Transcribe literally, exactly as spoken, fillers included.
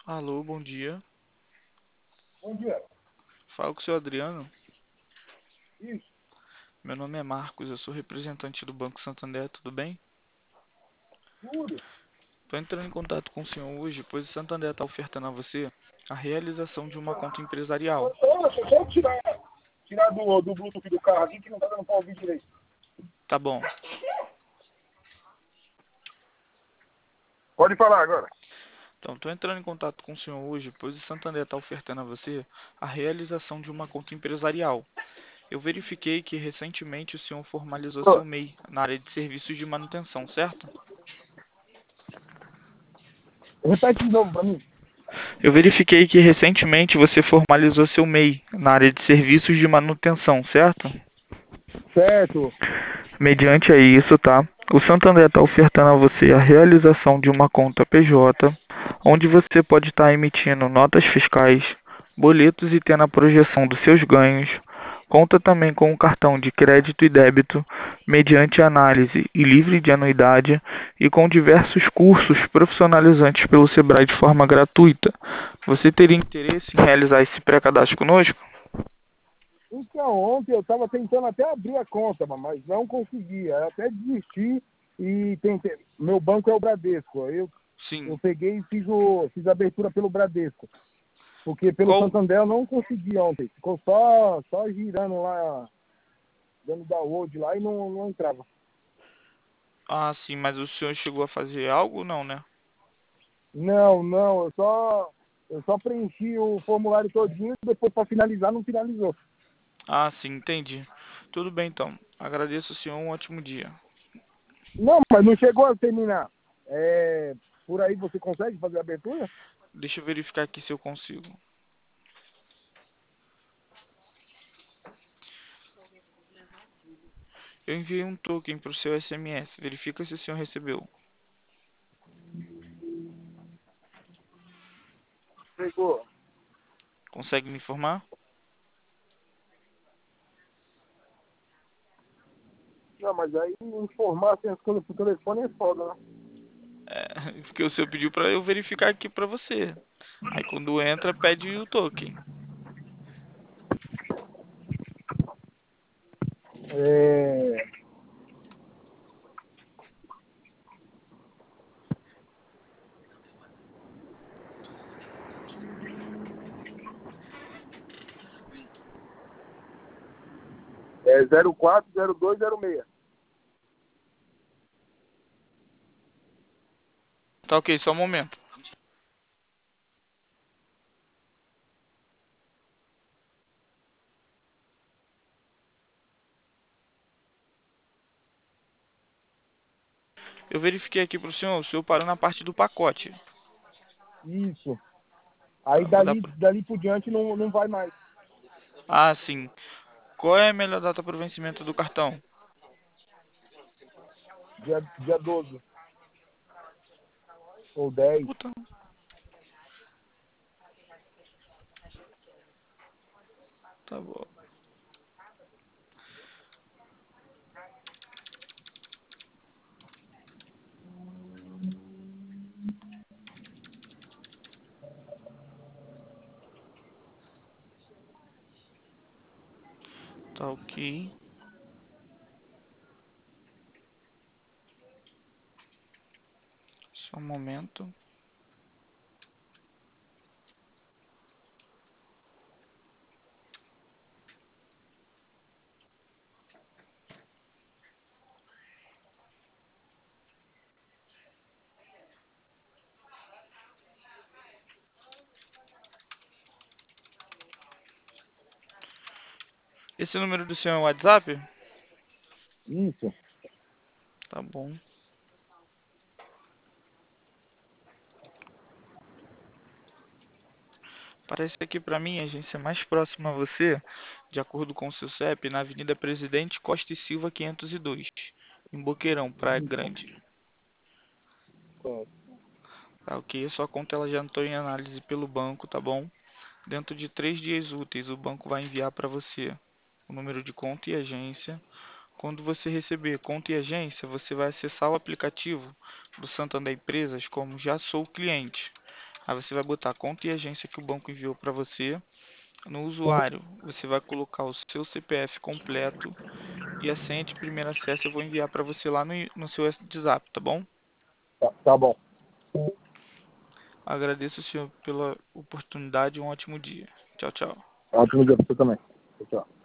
Alô, bom dia. Bom dia. Fala com o seu Adriano. Isso, Meu nome é Marcos, eu sou representante do Banco Santander, tudo bem? tudo. Estou entrando em contato com o senhor hoje, pois o Santander está ofertando a você a realização de uma conta empresarial. Ô, deixa eu só tirar, tirar do, do Bluetooth do carro aqui que não tá dando pra ouvir direito. Tá bom. Pode falar agora. Então, estou entrando em contato com o senhor hoje, pois o Santander está ofertando a você a realização de uma conta empresarial. Eu verifiquei que recentemente o senhor formalizou Ô, seu M E I na área de serviços de manutenção, certo? repete de novo pra mim. Eu verifiquei que recentemente você formalizou seu M E I na área de serviços de manutenção, certo? Certo. Mediante a isso, tá? O Santander está ofertando a você a realização de uma conta P J, onde você pode estar emitindo notas fiscais, boletos e tendo a projeção dos seus ganhos. Conta também com um cartão de crédito e débito, mediante análise e livre de anuidade, e com diversos cursos profissionalizantes pelo Sebrae de forma gratuita. Você teria interesse em realizar esse pré-cadastro conosco? Então, ontem eu tava tentando até abrir a conta, mas não conseguia. Eu até desisti e tentei. Meu banco é o Bradesco. Eu, eu Sim. peguei e fiz, o, fiz a abertura pelo Bradesco. Porque pelo Qual? Santander eu não consegui ontem. Ficou só, só girando lá, dando download lá e não, não entrava. Ah, sim, mas o senhor chegou a fazer algo? Não, né? Não, não, eu só, eu só preenchi o formulário todinho e depois para finalizar não finalizou. Ah, sim, entendi. Tudo bem então. Agradeço, senhor. Um ótimo dia. Não, mas não chegou a terminar. É, por aí você consegue fazer a abertura? Deixa eu verificar aqui se eu consigo. Eu enviei um token para o seu S M S. Verifica se o senhor recebeu. Chegou. Consegue me informar? Não, mas aí informar assim, as coisas por telefone é foda, né? É, porque o senhor pediu para eu verificar aqui para você. Aí quando entra, pede o token. É, é zero quatro zero dois zero seis. Tá ok, só um momento. Eu verifiquei aqui para o senhor. O senhor parou na parte do pacote. Isso. Tá, Aí vou dar dali, pra... dali por diante não, não vai mais. Ah, sim. Qual é a melhor data para o vencimento do cartão? Dia, dia doze ou dez. Puta, tá bom. Tá ok. Só um momento. Esse número do senhor é o WhatsApp? Isso. Tá bom. Parece aqui pra mim a agência mais próxima a você, de acordo com o seu C E P, na Avenida Presidente Costa e Silva quinhentos e dois, em Boqueirão, Praia Grande. É. Tá ok? A sua conta ela já entrou em análise pelo banco, tá bom? Dentro de três dias úteis, o banco vai enviar para você o número de conta e agência. Quando você receber conta e agência, você vai acessar o aplicativo do Santander Empresas como Já Sou Cliente. Aí você vai botar a conta e agência que o banco enviou para você. No usuário, você vai colocar o seu C P F completo e a senha de primeiro acesso eu vou enviar para você lá no, no seu WhatsApp, tá bom? Tá, tá bom. Agradeço, senhor, pela oportunidade e um ótimo dia. Tchau, tchau. Ótimo dia pra você também. Tchau, tchau.